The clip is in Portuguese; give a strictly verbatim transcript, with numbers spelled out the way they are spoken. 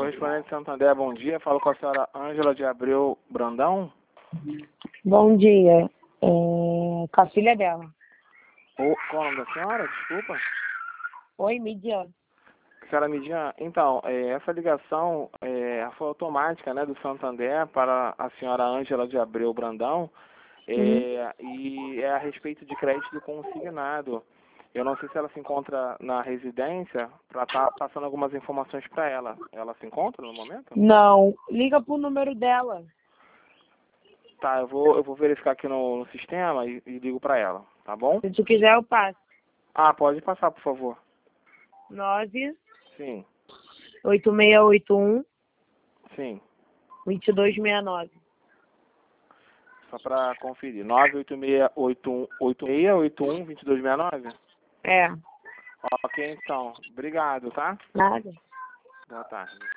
Correspondente Santander, bom dia. Falo com a senhora Ângela de Abreu Brandão. Bom dia. É, com a filha dela. O, qual é o nome da senhora? Desculpa. Oi, Midian. Senhora Midian, então, é, essa ligação é, foi automática, né, do Santander para a senhora Ângela de Abreu Brandão, é, uhum. E é a respeito de crédito consignado. Eu não sei se ela se encontra na residência para estar tá passando algumas informações para ela. Ela se encontra no momento? Não, liga pro número dela. Tá, eu vou, eu vou verificar aqui no, no sistema e, e ligo para ela, tá bom? Se tu quiser, eu passo. Ah, pode passar, por favor. nove Sim. oito seis oito um Sim. dois dois seis nove. Só para conferir. nove oito seis oito um oito seis oito um dois dois seis nove? É. Ok, então. Obrigado, tá? Nada. Boa tarde.